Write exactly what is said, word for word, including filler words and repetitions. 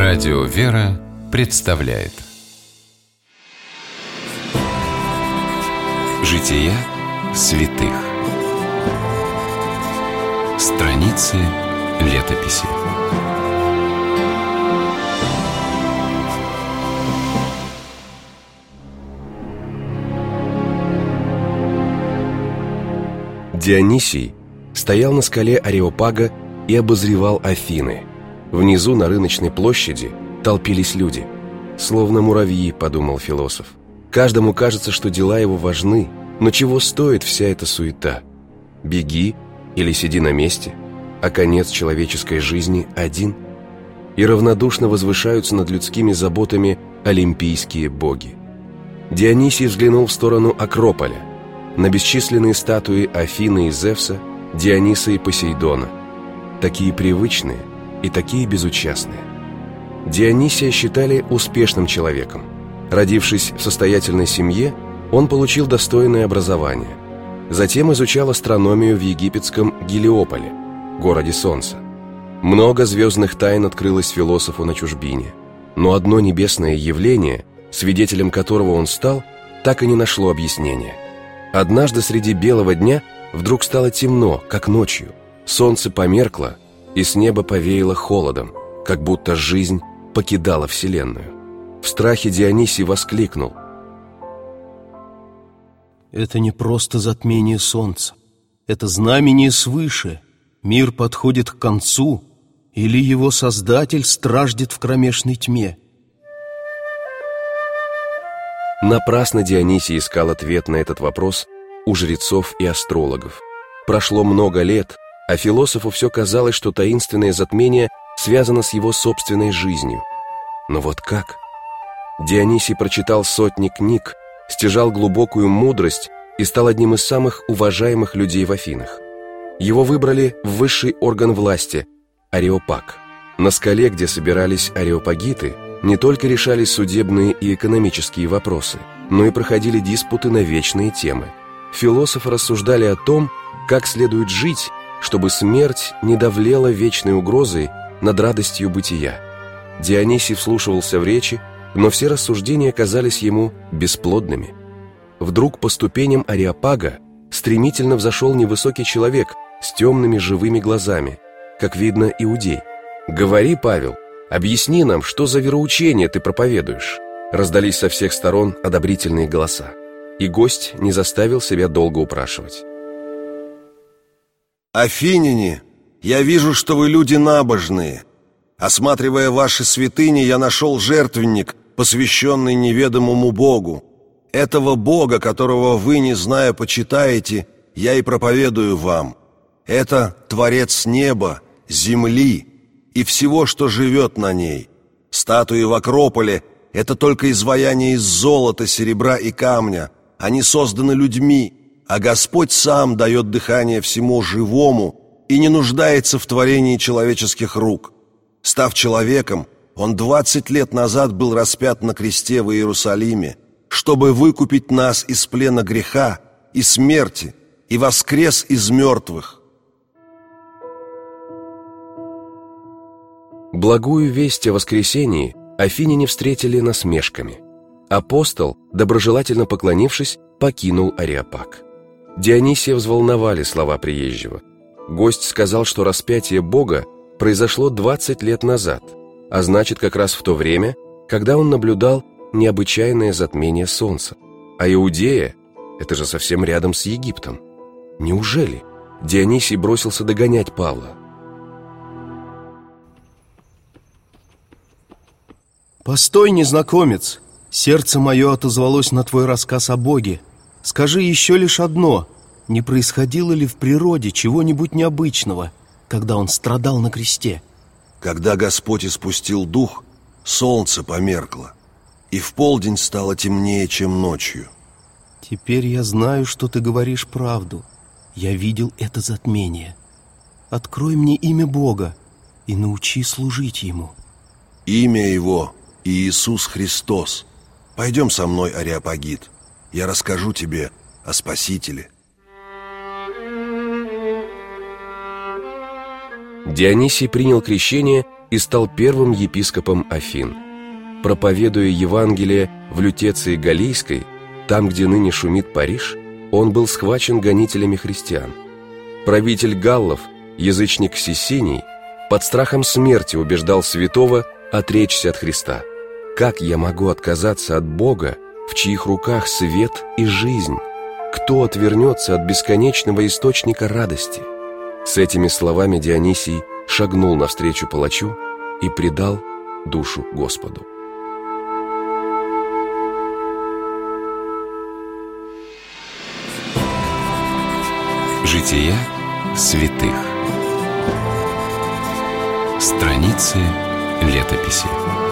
Радио «Вера» представляет Жития святых. Страницы летописи. Дионисий стоял на скале Ареопага и обозревал Афины. Внизу на рыночной площади толпились люди. «Словно муравьи», — подумал философ. Каждому кажется, что дела его важны, но чего стоит вся эта суета? Беги или сиди на месте, а конец человеческой жизни один. И равнодушно возвышаются над людскими заботами олимпийские боги. Дионисий взглянул в сторону Акрополя, на бесчисленные статуи Афины и Зевса, Диониса и Посейдона, такие привычные и такие безучастные. Дионисия считали успешным человеком. Родившись в состоятельной семье, он получил достойное образование. Затем изучал астрономию в египетском Гелиополе, городе Солнца. Много звездных тайн открылось философу на чужбине, но одно небесное явление, свидетелем которого он стал, так и не нашло объяснения. Однажды среди белого дня вдруг стало темно, как ночью. Солнце померкло, и с неба повеяло холодом, как будто жизнь покидала Вселенную. В страхе Дионисий воскликнул: «Это не просто затмение солнца, это знамение свыше. Мир подходит к концу, или его создатель страждет в кромешной тьме». Напрасно Дионисий искал ответ на этот вопрос у жрецов и астрологов. Прошло много лет, а философу все казалось, что таинственное затмение связано с его собственной жизнью. Но вот как? Дионисий прочитал сотни книг, стяжал глубокую мудрость и стал одним из самых уважаемых людей в Афинах. Его выбрали в высший орган власти – Ареопаг. На скале, где собирались ареопагиты, не только решались судебные и экономические вопросы, но и проходили диспуты на вечные темы. Философы рассуждали о том, как следует жить, чтобы смерть не давлела вечной угрозой над радостью бытия. Дионисий вслушивался в речи, но все рассуждения казались ему бесплодными. Вдруг по ступеням Ареопага стремительно взошел невысокий человек с темными живыми глазами, как видно, иудей. «Говори, Павел, объясни нам, что за вероучение ты проповедуешь?» Раздались со всех сторон одобрительные голоса, и гость не заставил себя долго упрашивать. «Афиняне, я вижу, что вы люди набожные. Осматривая ваши святыни, я нашел жертвенник, посвященный неведомому Богу. Этого Бога, которого вы, не зная, почитаете, я и проповедую вам. Это Творец неба, земли и всего, что живет на ней. Статуи в Акрополе — это только изваяние из золота, серебра и камня. Они созданы людьми, а Господь сам дает дыхание всему живому и не нуждается в творении человеческих рук. Став человеком, Он двадцать лет назад был распят на кресте в Иерусалиме, чтобы выкупить нас из плена греха и смерти, и воскрес из мертвых». Благую весть о воскресении афиняне встретили насмешками. Апостол, доброжелательно поклонившись, покинул Ареопаг. Дионисия взволновали слова приезжего. Гость сказал, что распятие Бога произошло двадцать лет назад, а значит, как раз в то время, когда он наблюдал необычайное затмение солнца. А Иудея — это же совсем рядом с Египтом. Неужели? Дионисий бросился догонять Павла. «Постой, незнакомец! Сердце мое отозвалось на твой рассказ о Боге. Скажи еще лишь одно: не происходило ли в природе чего-нибудь необычного, когда Он страдал на кресте?» «Когда Господь испустил дух, солнце померкло, и в полдень стало темнее, чем ночью». «Теперь я знаю, что ты говоришь правду. Я видел это затмение. Открой мне имя Бога и научи служить Ему». «Имя Его — Иисус Христос. Пойдем со мной, Ареопагит. Я расскажу тебе о Спасителе». Дионисий принял крещение и стал первым епископом Афин. Проповедуя Евангелие в Лютеции Галлийской, там, где ныне шумит Париж, он был схвачен гонителями христиан. Правитель галлов, язычник Сисиний, под страхом смерти убеждал святого отречься от Христа. Как я могу отказаться от Бога, в чьих руках свет и жизнь? Кто отвернется от бесконечного источника радости? С этими словами Дионисий шагнул навстречу палачу и предал душу Господу. Жития святых. Страницы летописи.